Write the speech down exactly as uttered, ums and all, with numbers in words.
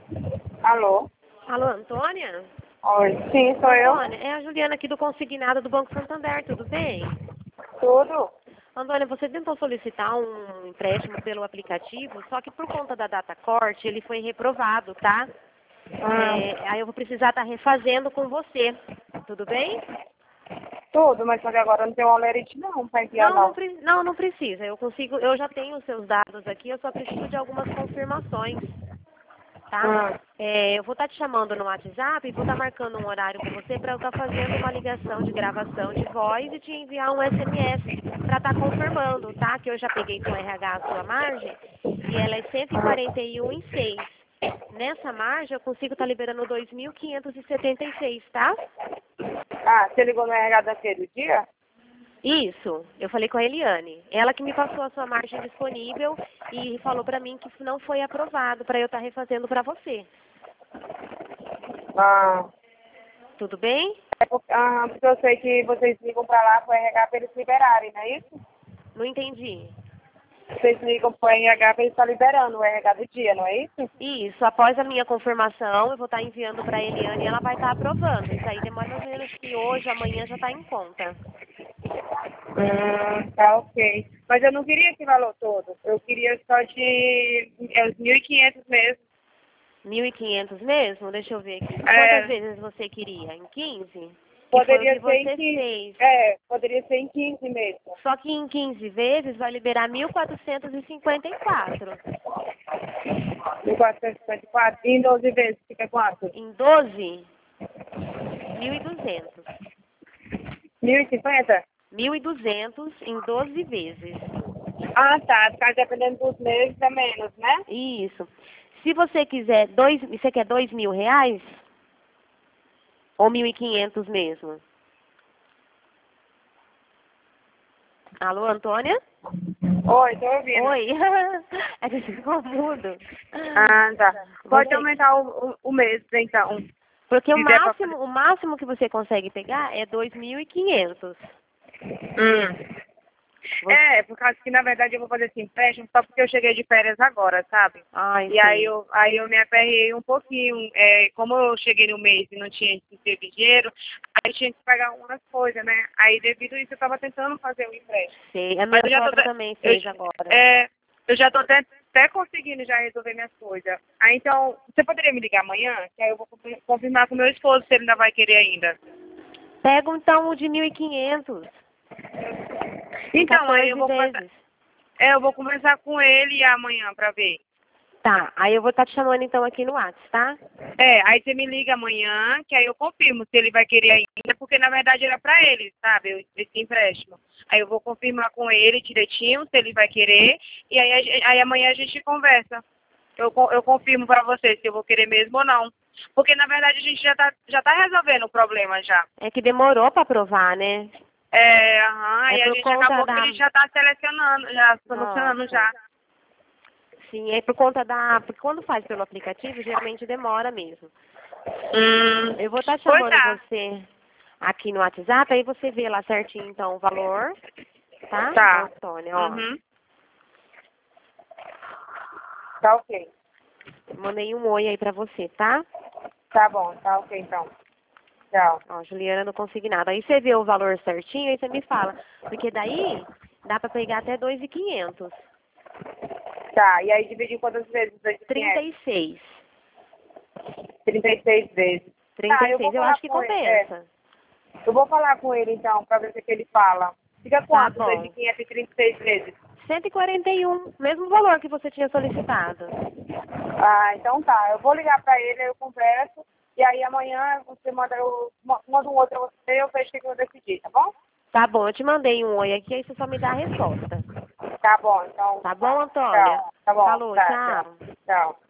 Alô? Alô, Antônia? Oi, sim, sou eu. Antônia, é a Juliana aqui do Consignado do Banco Santander, tudo bem? Tudo? Antônia, você tentou solicitar um empréstimo pelo aplicativo, só que por conta da data corte ele foi reprovado, tá? Ah, É, aí eu vou precisar estar refazendo com você, tudo bem? tudo, mas só que agora não tem um alerite não pra enviar Não, não, não. pre- não, não precisa. Eu consigo, eu já tenho os seus dados aqui, eu só preciso de algumas confirmações, tá? Ah, É, eu vou estar te chamando no WhatsApp e vou estar marcando um horário com você para eu estar fazendo uma ligação de gravação de voz e te enviar um S M S para estar confirmando, tá? Que eu já peguei com o R H a sua margem e ela é cento e quarenta e um e seis. Nessa margem eu consigo estar liberando dois mil quinhentos e setenta e seis, tá? ah, você ligou no R H daquele dia? Isso, eu falei com a Eliane. Ela que me passou a sua margem disponível e falou para mim que isso não foi aprovado para eu estar refazendo para você. Ah, Tudo bem? é porque, ah, porque eu sei que vocês ligam pra lá pro R H pra eles liberarem, não é isso? Não entendi. Vocês ligam pro R H pra eles estar liberando o R H do dia, não é isso? Isso, após a minha confirmação, eu vou estar enviando para a Eliane e ela vai estar aprovando. Isso aí demora mais ou menos que hoje, amanhã já está em conta. Hum, tá ok. Mas eu não queria esse valor todo. Eu queria só de é, os mil e quinhentos mesmo. mil e quinhentos mesmo? Deixa eu ver aqui. Quantas É, vezes você queria? Em quinze? Que foi o poderia que ser em você quinze. fez. É, poderia ser em quinze mesmo. Só que em quinze vezes vai liberar mil quatrocentos e cinquenta e quatro. mil quatrocentos e cinquenta e quatro. E em doze vezes fica quanto? Em doze, mil e duzentos. mil e cinquenta? mil e duzentos em doze vezes. Ah, tá. Ficar dependendo dos meses é menos, né? Isso. Se você quiser dois, você quer dois mil reais? Ou mil e quinhentos mesmo? Alô, Antônia? Oi, tô ouvindo. Oi. É que você ficou mudo. Ah, tá. Pode Você, aumentar o, o, o mês, então. porque o Se der pra fazer. máximo, o máximo que você consegue pegar é dois mil e quinhentos. Hum. Você, É, por causa que na verdade eu vou fazer esse empréstimo só porque eu cheguei de férias agora, sabe? ai, E aí sim. eu, aí eu me aperrei um pouquinho. É, como eu cheguei no mês e não tinha não teve dinheiro, aí eu tinha que pagar umas coisas, né? Aí devido a isso eu tava tentando fazer um empréstimo. Sei. A Mas minha eu já tô sogra até- também eu, fez agora. é, eu já tô até, até conseguindo já resolver minhas coisas. Aí então, você poderia me ligar amanhã? Que aí eu vou confir- confirmar com meu esposo se ele ainda vai querer ainda. Pega então o de mil e quinhentos. Em Então, aí eu quatorze vou passar, vezes. é, eu vou conversar com ele amanhã pra ver. Tá, aí eu vou estar te chamando então aqui no WhatsApp, tá? É, aí você me liga amanhã, que aí eu confirmo se ele vai querer ainda, porque na verdade era pra ele, sabe, esse empréstimo. Aí eu vou confirmar com ele direitinho se ele vai querer, e aí, a gen- aí amanhã a gente conversa. Eu, co- eu confirmo pra você se eu vou querer mesmo ou não. Porque na verdade a gente já tá, já tá resolvendo o problema já. É que demorou para aprovar, né? É, aham, É e a por gente conta acabou que a da... gente já tá selecionando, já solucionando Nossa. já. Sim, é por conta da... Porque quando faz pelo aplicativo, geralmente demora mesmo. Hum, Eu vou estar pois chamando tá, você aqui no WhatsApp, aí você vê lá certinho então o valor, tá? tá. Antônia, ó. Uhum. Tá ok. Mandei um oi aí pra você, tá? Tá bom, tá ok então. Tchau. Ó, Juliana, não consegui nada. Aí você vê o valor certinho, aí você me fala. Porque daí dá pra pegar até dois mil e quinhentos. Tá, e aí dividir quantas vezes? trinta e seis. trinta e seis vezes. trinta Tá, e eu vou seis, eu falar acho que com ele. É, compensa. eu vou falar com ele então, pra ver o que que ele fala. Fica Tá quanto? bom. dois mil e quinhentos e trinta e seis vezes? cento e quarenta e um, mesmo valor que você tinha solicitado. Ah, então tá. Eu vou ligar pra ele, aí eu converso. E aí amanhã você manda, eu mando um outro a você, eu vejo o que que eu vou decidir, tá bom? Tá bom, eu te mandei um oi aqui, aí você só me dá a resposta. Tá bom, então. Tá bom, Tá. Antônia? Tchau. Tá bom, Falou, tá, tchau. tchau. Tchau.